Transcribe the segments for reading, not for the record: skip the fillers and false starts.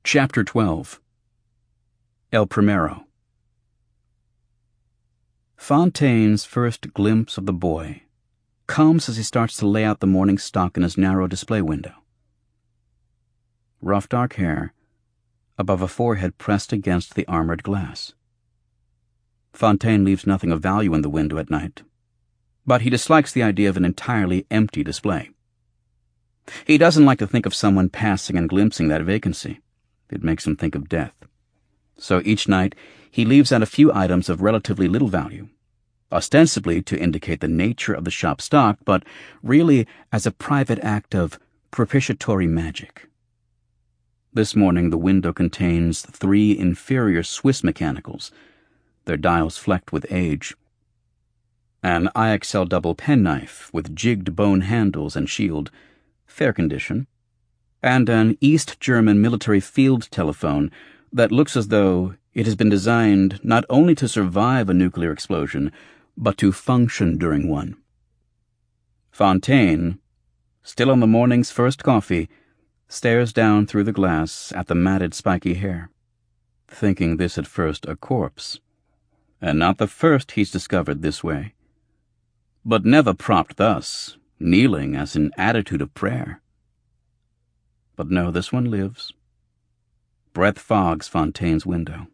Chapter 12. El Primero. Fontaine's first glimpse of the boy comes as he starts to lay out the morning stock in his narrow display window. Rough dark hair, above a forehead pressed against the armored glass. Fontaine leaves nothing of value in the window at night, but he dislikes the idea of an entirely empty display. He doesn't like to think of someone passing and glimpsing that vacancy. It makes him think of death. So each night he leaves out a few items of relatively little value, ostensibly to indicate the nature of the shop stock, but really as a private act of propitiatory magic. This morning the window contains 3 inferior Swiss mechanicals, their dials flecked with age, an IXL double penknife with jigged bone handles and shield, fair condition, and an East German military field telephone that looks as though it has been designed not only to survive a nuclear explosion, but to function during one. Fontaine, still on the morning's first coffee, stares down through the glass at the matted spiky hair, thinking this at first a corpse, and not the first he's discovered this way, but never propped thus, kneeling as an attitude of prayer. But no, this one lives. Breath fogs Fontaine's window.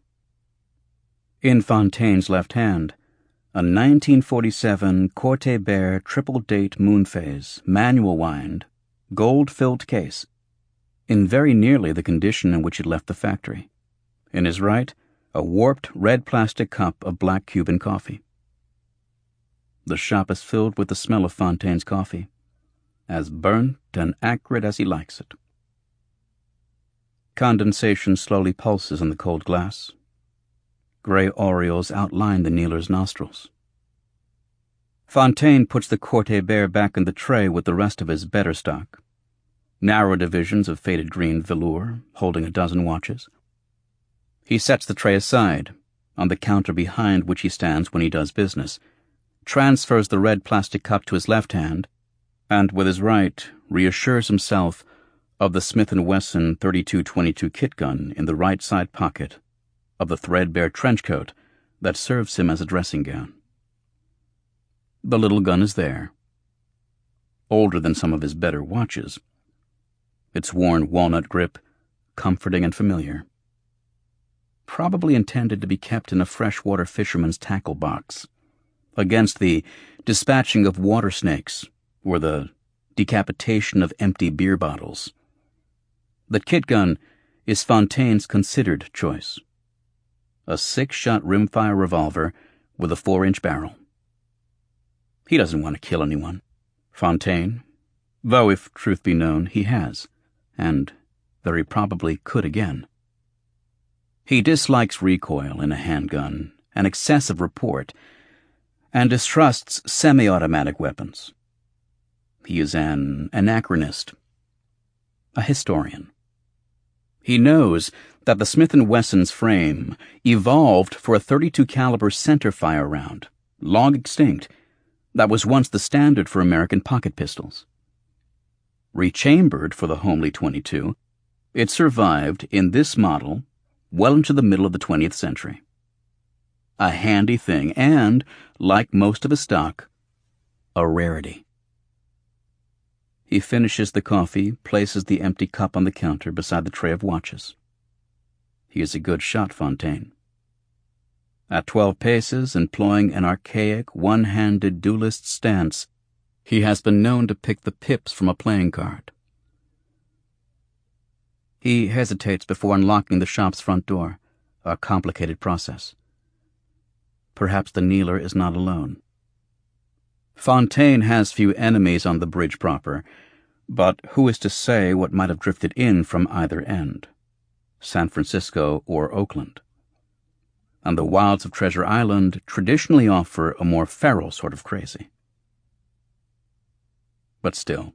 In Fontaine's left hand, a 1947 Corte Bear triple-date moonphase, manual wind, gold-filled case, in very nearly the condition in which it left the factory. In his right, a warped red plastic cup of black Cuban coffee. The shop is filled with the smell of Fontaine's coffee, as burnt and acrid as he likes it. Condensation slowly pulses in the cold glass. Gray aureoles outline the kneeler's nostrils. Fontaine puts the Corte Bear back in the tray with the rest of his better stock. Narrow divisions of faded green velour, holding a dozen watches. He sets the tray aside, on the counter behind which he stands when he does business, transfers the red plastic cup to his left hand, and with his right reassures himself of the Smith & Wesson 32-22 kit gun in the right side pocket of the threadbare trench coat that serves him as a dressing gown. The little gun is there, older than some of his better watches, its worn walnut grip comforting and familiar, probably intended to be kept in a freshwater fisherman's tackle box, against the dispatching of water snakes or the decapitation of empty beer bottles. The kit gun is Fontaine's considered choice. A 6-shot rimfire revolver with a 4-inch barrel. He doesn't want to kill anyone, Fontaine, though if truth be known, he has, and very probably could again. He dislikes recoil in a handgun and excessive report, and distrusts semi-automatic weapons. He is an anachronist, a historian. He knows that the Smith & Wesson's frame evolved for a .32 caliber centerfire round, long extinct, that was once the standard for American pocket pistols. Rechambered for the homely .22, it survived in this model well into the middle of the 20th century. A handy thing and, like most of his stock, a rarity. He finishes the coffee, places the empty cup on the counter beside the tray of watches. He is a good shot, Fontaine. At 12 paces, employing an archaic, one-handed duelist stance, he has been known to pick the pips from a playing card. He hesitates before unlocking the shop's front door, a complicated process. Perhaps the kneeler is not alone. Fontaine has few enemies on the bridge proper, but who is to say what might have drifted in from either end, San Francisco or Oakland? And the wilds of Treasure Island traditionally offer a more feral sort of crazy. But still.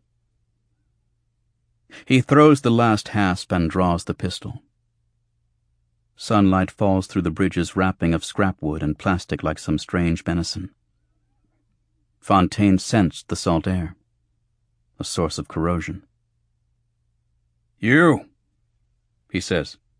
He throws the last hasp and draws the pistol. Sunlight falls through the bridge's wrapping of scrap wood and plastic like some strange benison. Fontaine sensed the salt air, a source of corrosion. "You," he says.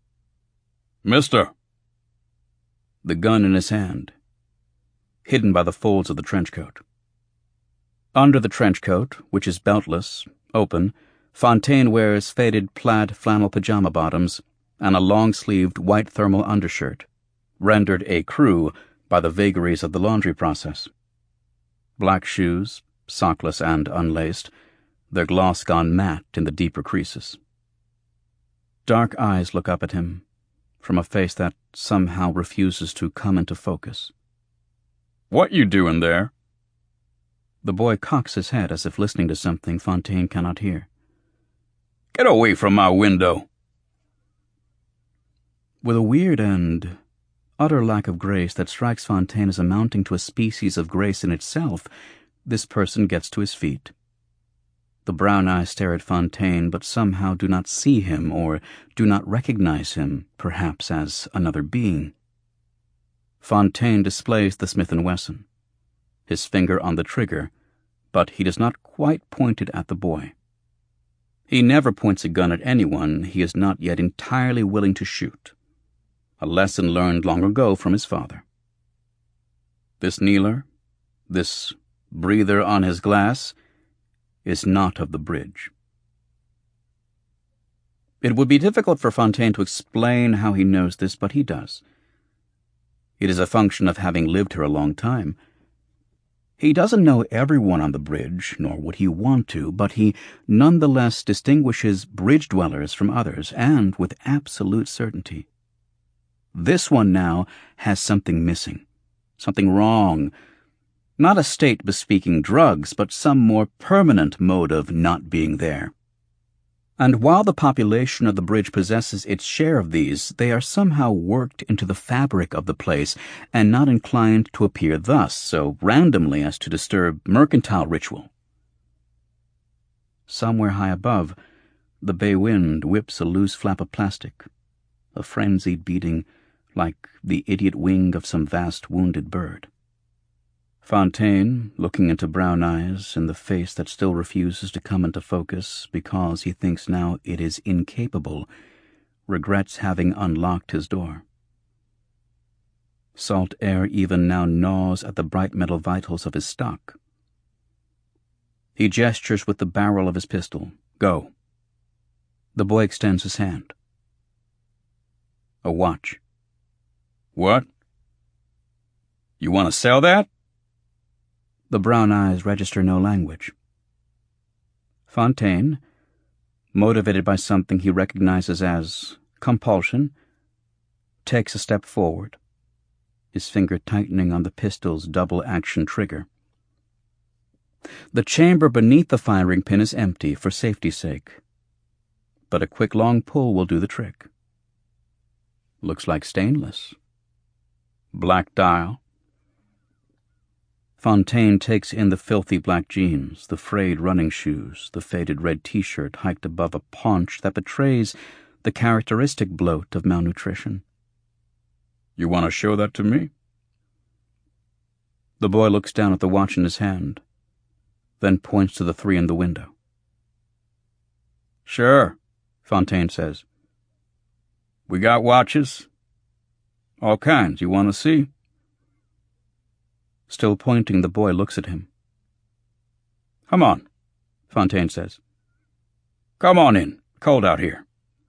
Mister. The gun in his hand, hidden by the folds of the trench coat. Under the trench coat, which is beltless, open, Fontaine wears faded plaid flannel pajama bottoms and a long-sleeved white thermal undershirt, rendered écru by the vagaries of the laundry process. Black shoes, sockless and unlaced, their gloss gone matte in the deeper creases. Dark eyes look up at him, from a face that somehow refuses to come into focus. What you doing there? The boy cocks his head as if listening to something Fontaine cannot hear. Get away from my window. With a weird and utter lack of grace that strikes Fontaine as amounting to a species of grace in itself, this person gets to his feet. The brown eyes stare at Fontaine, but somehow do not see him or do not recognize him, perhaps as another being. Fontaine displays the Smith & Wesson, his finger on the trigger, but he does not quite point it at the boy. He never points a gun at anyone he is not yet entirely willing to shoot, a lesson learned long ago from his father. This kneeler, this breather on his glass, is not of the bridge. It would be difficult for Fontaine to explain how he knows this, but he does. It is a function of having lived here a long time. He doesn't know everyone on the bridge, nor would he want to, but he nonetheless distinguishes bridge dwellers from others, and with absolute certainty. This one now has something missing, something wrong. Not a state bespeaking drugs, but some more permanent mode of not being there. And while the population of the bridge possesses its share of these, they are somehow worked into the fabric of the place and not inclined to appear thus, so randomly as to disturb mercantile ritual. Somewhere high above, the bay wind whips a loose flap of plastic, a frenzied beating like the idiot wing of some vast wounded bird. Fontaine, looking into brown eyes in the face that still refuses to come into focus because he thinks now it is incapable, regrets having unlocked his door. Salt air even now gnaws at the bright metal vitals of his stock. He gestures with the barrel of his pistol. Go. The boy extends his hand. A watch. What? You want to sell that? The brown eyes register no language. Fontaine, motivated by something he recognizes as compulsion, takes a step forward, his finger tightening on the pistol's double-action trigger. The chamber beneath the firing pin is empty for safety's sake, but a quick long pull will do the trick. Looks like stainless. Black dial. Fontaine takes in the filthy black jeans, the frayed running shoes, the faded red T-shirt hiked above a paunch that betrays the characteristic bloat of malnutrition. You want to show that to me? The boy looks down at the watch in his hand, then points to the 3 in the window. Sure, Fontaine says. We got watches. All kinds. You want to see? Still pointing, the boy looks at him. Come on, Fontaine says. Come on in. Cold out here.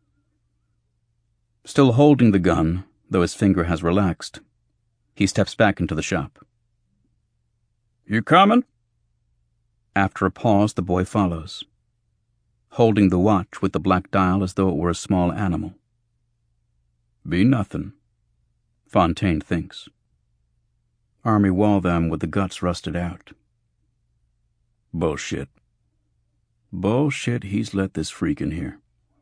Still holding the gun, though his finger has relaxed, he steps back into the shop. You coming? After a pause, the boy follows, holding the watch with the black dial as though it were a small animal. Be nothing, Fontaine thinks. Army Waltham with the guts rusted out. Bullshit. Bullshit he's let this freak in here.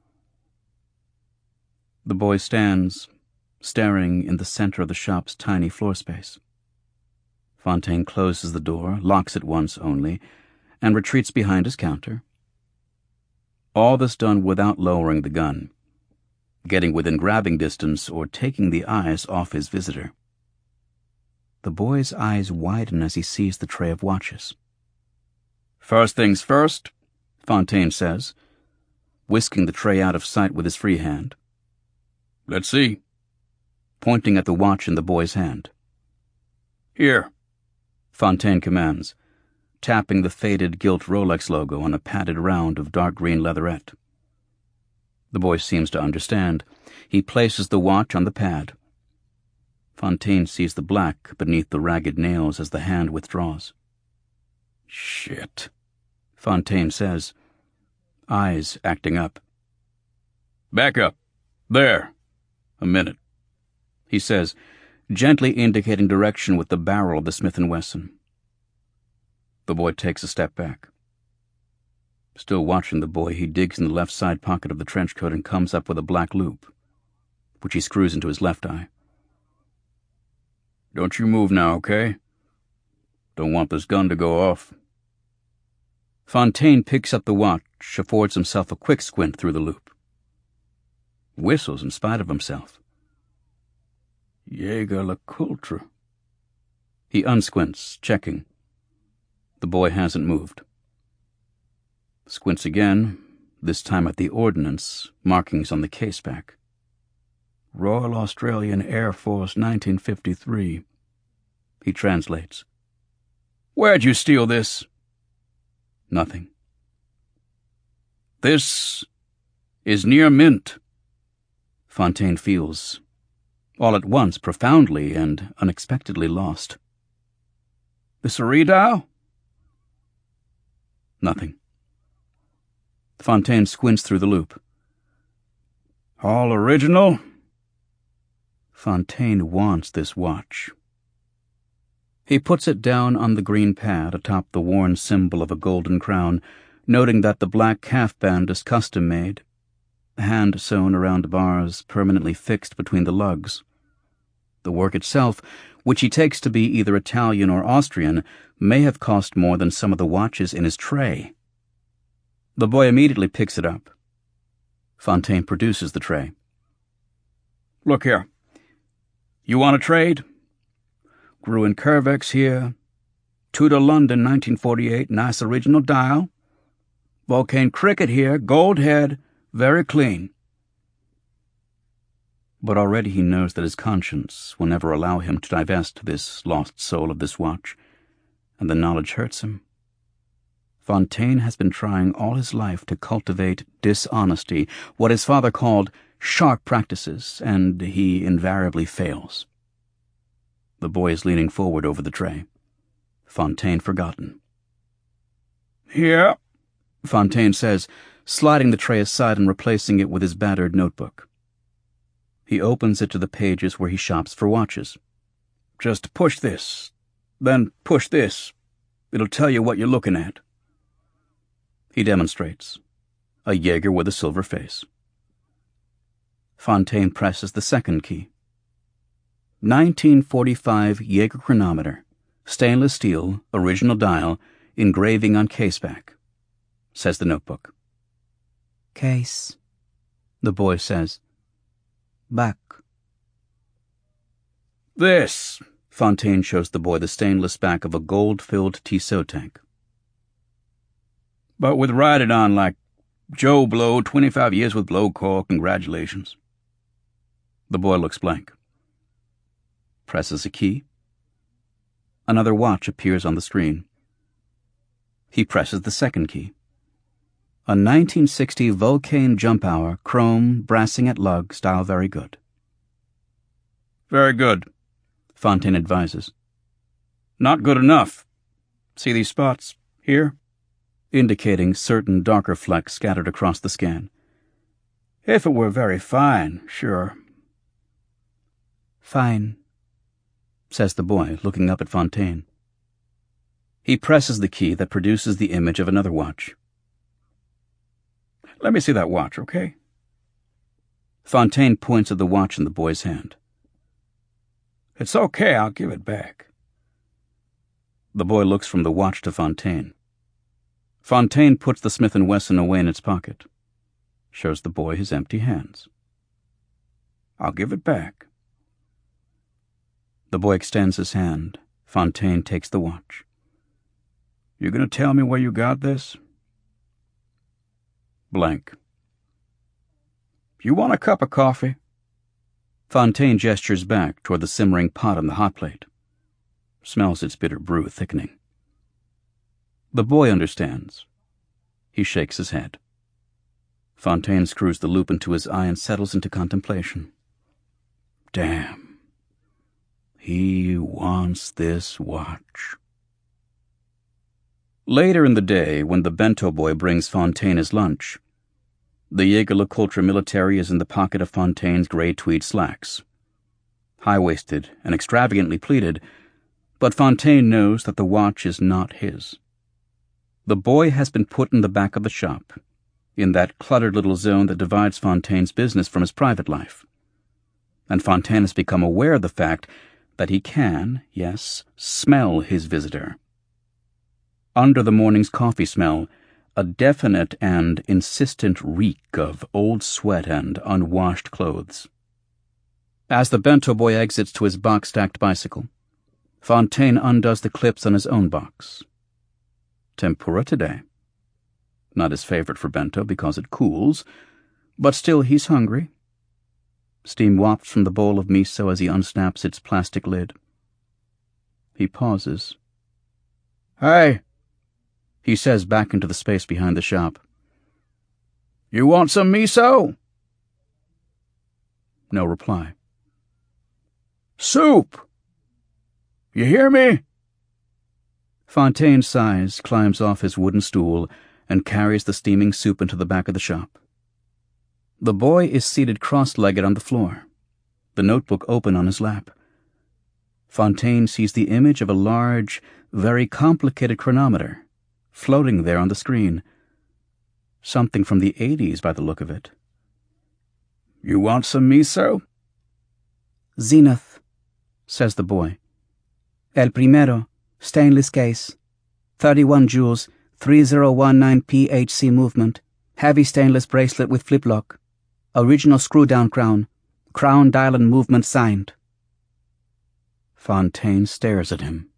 The boy stands, staring in the center of the shop's tiny floor space. Fontaine closes the door, locks it once only, and retreats behind his counter. All this done without lowering the gun, getting within grabbing distance, or taking the eyes off his visitor. The boy's eyes widen as he sees the tray of watches. First things first, Fontaine says, whisking the tray out of sight with his free hand. Let's see. pointing at the watch in the boy's hand. Here, Fontaine commands, tapping the faded gilt Rolex logo on a padded round of dark green leatherette. The boy seems to understand. He places the watch on the pad. Fontaine sees the black beneath the ragged nails as the hand withdraws. Shit, Fontaine says, eyes acting up. Back up. There. A minute, he says, gently indicating direction with the barrel of the Smith & Wesson. The boy takes a step back. Still watching the boy, he digs in the left side pocket of the trench coat and comes up with a black loop, which he screws into his left eye. Don't you move now, okay? Don't want this gun to go off. Fontaine picks up the watch, affords himself a quick squint through the loop. Whistles in spite of himself. Jaeger-LeCoultre. He unsquints, checking. The boy hasn't moved. Squints again, this time at the ordnance, markings on the caseback. Royal Australian Air Force, 1953. He translates. Where'd you steal this? Nothing. This is near mint. Fontaine feels, all at once profoundly and unexpectedly lost. This a redial? Nothing. Fontaine squints through the loop. All original? Fontaine wants this watch. He puts it down on the green pad atop the worn symbol of a golden crown, noting that the black calf-band is custom-made, hand-sewn around bars permanently fixed between the lugs. The work itself, which he takes to be either Italian or Austrian, may have cost more than some of the watches in his tray. The boy immediately picks it up. Fontaine produces the tray. Look here. You want to trade? Gruen Curvex here. Tudor London, 1948, nice original dial. Vulcain Cricket here, gold head, very clean. But already he knows that his conscience will never allow him to divest this lost soul of this watch, and the knowledge hurts him. Fontaine has been trying all his life to cultivate dishonesty, what his father called sharp practices, and he invariably fails. The boy is leaning forward over the tray. Fontaine forgotten. Here, Fontaine says, sliding the tray aside and replacing it with his battered notebook. He opens it to the pages where he shops for watches. Just push this, then push this. It'll tell you what you're looking at. He demonstrates. A Jaeger with a silver face. Fontaine presses the second key. 1945 Jaeger chronometer, stainless steel, original dial, engraving on caseback, says the notebook. Case, the boy says. back. This, Fontaine shows the boy the stainless back of a gold-filled Tissot tank. But with Ride It On like Joe Blow, 25 years with Blow Corps, congratulations. The boy looks blank. Presses a key. Another watch appears on the screen. He presses the second key. A 1960 Vulcain jump hour, chrome, brassing at lug, style very good. Very good, Fontaine advises. Not good enough. See these spots here? Indicating certain darker flecks scattered across the scan. If it were very fine, sure. Fine, says the boy, looking up at Fontaine. He presses the key that produces the image of another watch. Let me see that watch, okay? Fontaine points at the watch in the boy's hand. It's okay, I'll give it back. The boy looks from the watch to Fontaine. Fontaine puts the Smith & Wesson away in its pocket. Shows the boy his empty hands. I'll give it back. The boy extends his hand. Fontaine takes the watch. You gonna tell me where you got this? Blank. You want a cup of coffee? Fontaine gestures back toward the simmering pot on the hot plate. Smells its bitter brew thickening. The boy understands. He shakes his head. Fontaine screws the loupe into his eye and settles into contemplation. Damn. He wants this watch. Later in the day, when the bento boy brings Fontaine his lunch, the Jägerle military is in the pocket of Fontaine's gray tweed slacks. High-waisted and extravagantly pleated, but Fontaine knows that the watch is not his. The boy has been put in the back of the shop, in that cluttered little zone that divides Fontaine's business from his private life. And Fontaine has become aware of the fact that he can, yes, smell his visitor. Under the morning's coffee smell, a definite and insistent reek of old sweat and unwashed clothes. As the bento boy exits to his box-stacked bicycle, Fontaine undoes the clips on his own box. Tempura today. Not his favorite for bento because it cools, but still he's hungry. Steam wafts from the bowl of miso as he unsnaps its plastic lid. He pauses. Hey, he says back into the space behind the shop. You want some miso? No reply. Soup! You hear me? Fontaine sighs, climbs off his wooden stool, and carries the steaming soup into the back of the shop. The boy is seated cross-legged on the floor, the notebook open on his lap. Fontaine sees the image of a large, very complicated chronometer floating there on the screen. Something from the 80s by the look of it. You want some miso? Zenith, says the boy. El Primero, stainless case, 31 joules, 3019 PHC movement, heavy stainless bracelet with flip lock, original screw-down crown dial and movement signed. Fontaine stares at him.